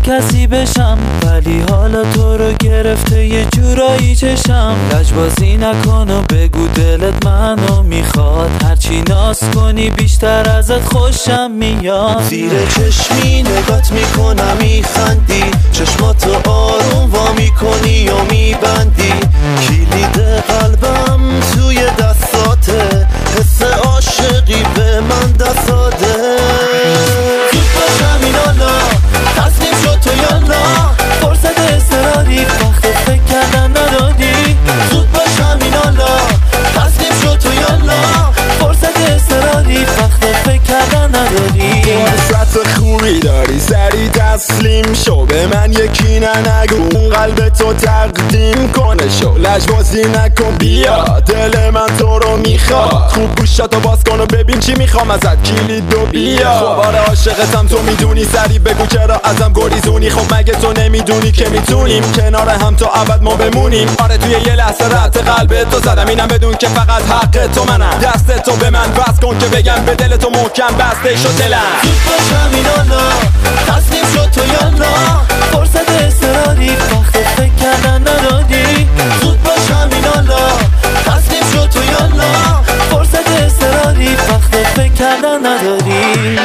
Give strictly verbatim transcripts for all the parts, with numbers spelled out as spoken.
کسی بشم، ولی حالا تو رو گرفته یه جورایی چشم. لجبازی نکن و بگو دلت منو میخواد، هرچی ناز کنی بیشتر ازت خوشم میاد. زیر چشمی نگات میکنم میخندی، چشماتو آروم وا میکنی و میبندی. کلید قلبم توی دستاته، حس عاشقی به من دست داده. زود باشم این حالا، تصمیم شد تو یالا، فرصت اضطراری وقت فکر کردن ندادی. زود باشم این حالا، تصمیم شد تو یالا، فرصت اضطراری وقت فکر کردن ندادی. فرصت خوبی داری سری تسلیم شو، به من یکی نه نگو اون قلب تو تقدیم کنه شو. لجبازی نکن بیا، دل من تو رو میخواد. خوب گوشاتو باز کن و ببین چی میخوام ازت، کلید و بیا. خب آره عاشقتم تو میدونی، سری بگو چرا ازم گریزونی. خب مگه تو نمیدونی که میتونیم کنار هم تا ابد ما بمونیم. آره توی یه لحظه رد قلب تو زدم، اینم بدون که فقط حق تو منم. دست تو به من بس کن که بگم به دل تو محکم بسته شد دلم. زود باشم این حالا، تصمیم شد تو یالا، فرصت اضطراری وقت فکر کردن ندادی. زود باشم این حالا، تصمیم شد تو یالا، فرصت اضطراری وقت فکر کردن ندادی.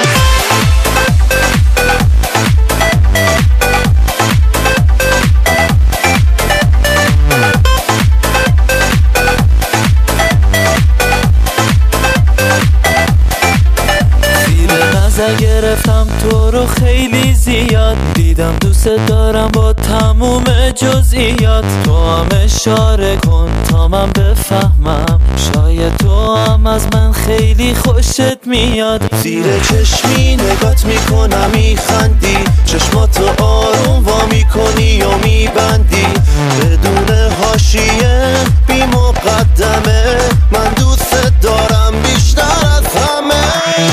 نظر گرفتم تو رو خیلی زیاد، دیدم دوست دارم با تموم جزئیات. تو هم اشاره کن تا من بفهمم، شاید تو هم از من خیلی خوشت میاد. زیر چشمی نگات میکنم میخندی، چشماتو آروم وا میکنی و میبندی. بدون حاشیه بی مقدمه، من دوست دارم بیشتر از همه.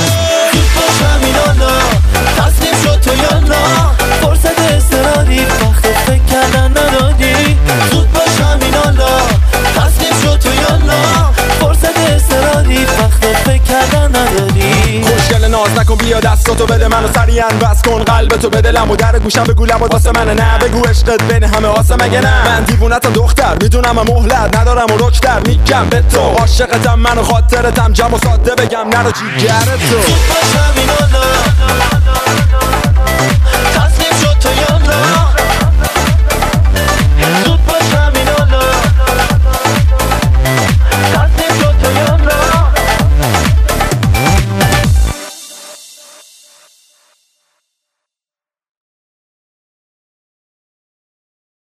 تصمیم شد تو یالا، فرصت اضطراری وقت فکر کردن ندادی. زود باشم این حالا، تصمیم شد تو یالا، فرصت اضطراری وقت فکر کردن ندادی. خوشگل ناز نکن بیا دستاتو بده منو سریعا بس کن، قلبتو به دلم و در گوشم بگو لبات واسه منه. نه بگو عشقت بین همه آسه مگه نه. من دیوونتم دختر میدونم و مهلت ندارم و رکتر میگم به تو عاشقتم، منو خاطرتم، جمع و ساده بگم نرو جیگرت تو. زود باشم این حالا